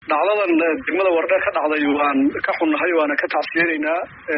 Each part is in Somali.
dhacdadan degmada Wardheer ka dhacday waan ka xunnahay waana ka tacsiyeynaa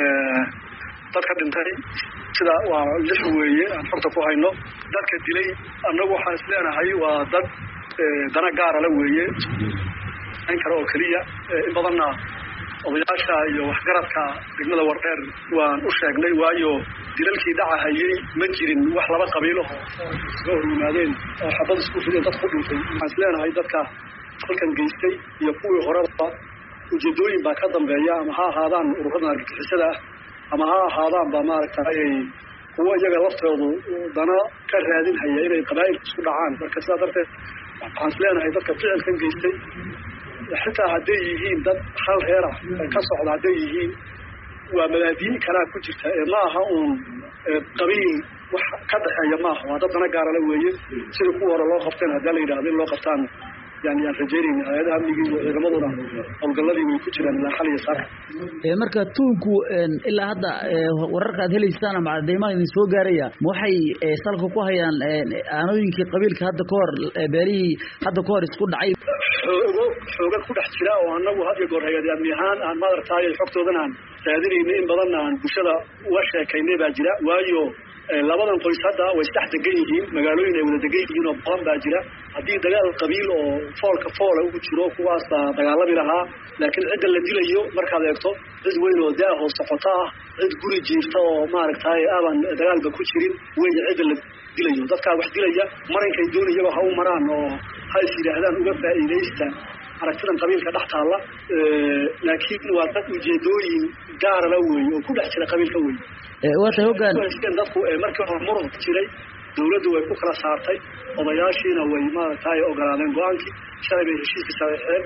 dadka dhintay sida waa lix weeye aan xogta ku hayno dadka dilay annagu waxaan isleenahay waa dad dana gaar ah weeye in kale oo kaliya in badanna odayaasha iyo waxgaradka degmada Wardheer waan u sheegnay waayo dilalkii dhacayay ma jirin wax laba qabiilo oo yimaadeen oo xabad isku fideen dad ku dhintay waxaan isleenahay dadka halkan geystay iyo kuwii horeba ujeedooyin baa ka dambeeya ama ha ahaadaan ururada argagixisada ama ha ahaadaan ba maaragtay kuwa iyaga laftoodu dana ka raadin haya inay qabaa'il isku dhacaan marka sidaa darteed waxaan isleenahay dadka ficilkan geystay xitaa hadday yihiin dad hal reer ah ka socda hadday yihiin waa mabaadiin kalaa ku jirta ma aha uun qabiil wax ka dhaxeeya ma aha waa dad dana gaar ah weeye sida kuwa hore loo qabteen haddii la yidhaahdo in loo qabtaan يعني الرجالين هذا هم يجي رمضان أو قلدي ويكتشر من الحالية صار. مركز تونكو إلا هذا ورقة هذه السنة مع ديما ينسوا جارية موحي سالكو كوهيا أنا يمكن قبيل كهذا كور بري هذا كور يسكون عيب. حوجك كل احتراء وأنا وهذا يقول هي مهان عن ما رتاعي الحكت وذنان هذه من بدلنا عن بشرة وشة كيني باجرة وايو labadan qoys hadda way sax degan magaalooyin ay wada degan yihiin oo qoon baa jira hadii dagaal qabiil oo foolka fool ugu jiro kuwaas dagaalami lahaa laakiin cid la dilayo markaad eegto cid weyn oo daaho socota cid guri jiifta oo maaragtay aaban dagaalba ku jirin way cid la dilayo dadka wax dilaya marankay doonayaba ha u maraan oo hay sidaahdaan uga faa'iideysta aragtidan qabiilka dhaxtaala laakiin waa dad ujeedooyin gaar ah weey oo ku dhex jira qabiilka weey waxa hoggaan dadku markii hore muran jiray dawladdu way ku kala saartay odayaashiina way maaragtay ogolaadeen go'aankii sharciga heshiiska saxiixeen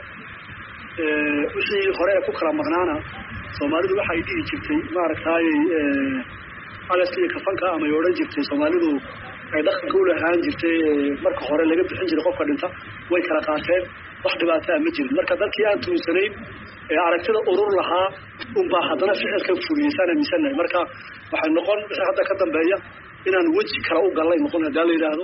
wixii hore ku kala maqnaana Soomaalidu waxay dhigi jirtay maaragtay alaskii kafanka ama yooran jirtay Soomaalidu ay dhaqanka u lahaan jirtay marka hore laga bixin jiray qofka dhinta way kala qaateen wax dhibaato ah ma jirin marka dadkii aan tuunsanayn aragtida urur lahaa baa haddana ficilka fuliyaysan miisanay marka waxay noqon hadda ka dambeeya inaan waji kala u galay noqon hadaa la yiraahdo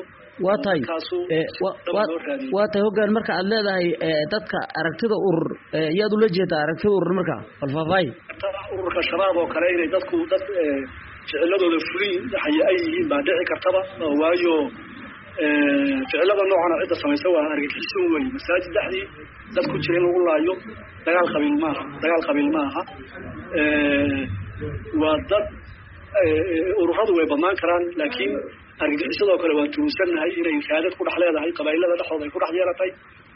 waa tay hoggaan marka aad leedahay dadka aragtida urur yaad ula jeedaa aragtida urur marka falfaafay ururka shabaab oo kale inay dadku dad ficiladooda fulin ay yihiin baa dhici kartaba waayo ficilada noocan cidda samaysa waa argagixiso weey masaajid dhaxdii dad ku jireen lagu laayo dagaal qabiil maaha waa dad ururadu way badnaan karaan laakiin argagixisadoo kale waa tuunsanahay inay raadad ku dhex leedahay qabaa'ilada dhexdooda ay ku dhex yeelatay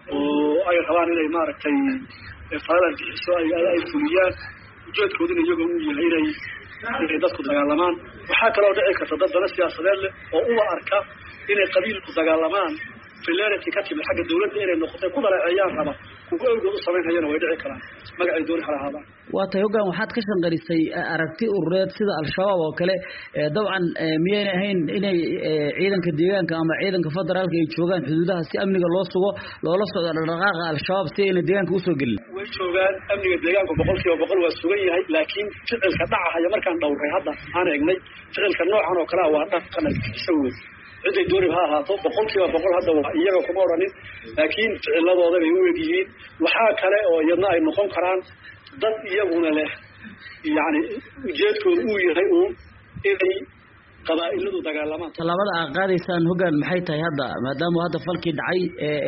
oo ay rabaan inay maaragtay falal argagixiso ay fuliyaan ujeedkooduna iyagoo u yahay inay dadku dagaalamaan waxaa kaloo dhici karta dad dana siyaasadeed leh oo uba arka inay qabiilku dagaalamaan filarity ka timid xagga dawladda inay noqotay ku dalaceeyaan raba kuwa awgeed u samaynayana way dhici karaan magacay dooni xalahaada waa tay hoggaan waxaad ka shanqarisay aragti urureed sida al-shabaab oo kale dabcan miyayna ahayn inay ciidanka deegaanka ama ciidanka federaalka ay joogaan xuduudaha si amniga loo sugo loola socdo dhaqdhaqaaqa al-shabaab si ayna deegaanka u soo gelin way joogaan amniga deegaanka 100% waa sugan yahay laakiin ficilka dhacaya markaan dhowray hadda aan eegnay ficilka noocan oo kale waa dhaqan isagoo ciday dooni ha ahaato 100% hadda waa iyaga kuma oranin laakiin ficiladooda ay u eegyihiin waxaa kale oo iyadna ay noqon karaan dad iyaguna leh yani ujeedkoodu uu yahay inay qabaa'iladu dagaalamaan talabada qaadaysaan hoggaan maxay tahay hadda maadaama hadda falkii dhacay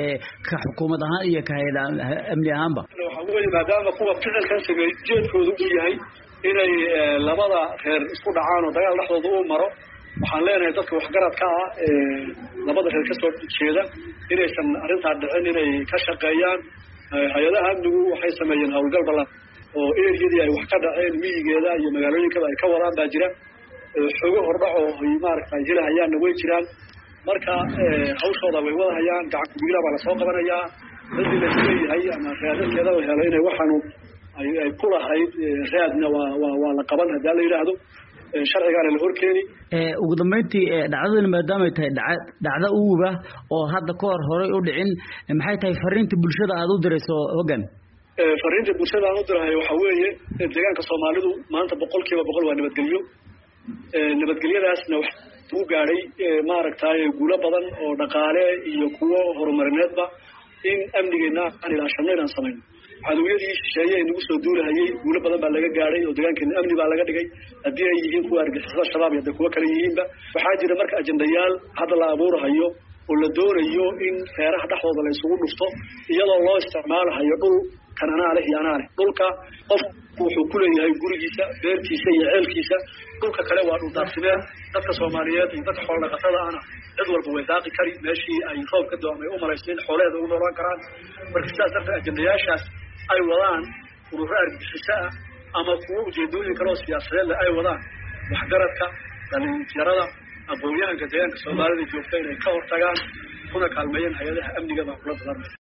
ka xukuumad ahaan iyo ka hay'ad amni ahaanba waxa weeye maadaama kuwa ficilkan sameeyay ujeedkoodu uu yahay inay labada reer isku dhacaan oo dagaal dhexdooda u maro waxaan leenahay dadka waxgaradka ah labada reer ka soo jeeda inaysan arrinta dhicin inay ka shaqeeyaan hay'adaha amnigu waxay sameeyeen hawlgal balan oo eeriyadii ay wax ka dhaceen miyigeeda iyo magaalooyinka ay ka wadaan baa jira xogo hordhaco ay maaragtay jirahayaan way jiraan marka hawshooda way wada hayaan gacan ku biila baa la soo qabanayaa dadii la leeyahay ama raadadkeeda la helo inay waxaanu ay ku lahayd raadna waa la qaban hadaa la yiraahdo sharcigaana la horkeeni ugu dambeyntii dhacdadan maadaama ay tahay dhacdo uuba oo hadda ka hor u dhicin maxay tahay fariinta bulshada aad u dirayso hoggaan fariinta bulshada aan u dirahay waxa weeye deegaanka Soomaalidu maanta 100% waa nabadgelyo nabadgelyadaasna wax uu gaaray maaragtay guulo badan oo dhaqaale iyo kuwo horumarineedba in amnigeena aan ilaashanayna sameeyno cadowiyadii shisheeye nagu soo duulahayay guulo badan baa laga gaaray oo deegaankeena amni baa laga dhigay haddii ay yihiin kuwa argagixisada shabaab iyo kuwa kale yihiinba waxaa jira marka ajendayaal hadda la abuurahayo oo la doonayo in feeraha dhexdooda la isugu dhufto iyadoo loo isticmaalahayo dhul kan anaa leh iyo anaa leh dhulka qofku wuxuu ku leeyahay gurigiisa beertiisa iyo ceelkiisa dhulka kale waa dhul daaqsimeed dadka Soomaaliyeed iyo dadka xoolo dhaqatada ana cid walba way daaqi kari meeshii ay roob ka doonay u malaysteen xoolaheeda u noolaan karaan marka sidaas darteed ajendayaashaas ay wadaan ururo argagixisa ama kuwa ujeedooyin kale oo siyaasadeed ay wadaan waxgaradka dhalinyarada aqoonyahanka deegaanka Soomaalida joogta inay ka hortagaan kuna kaalmeeyaan hay'adaha amniga maamulada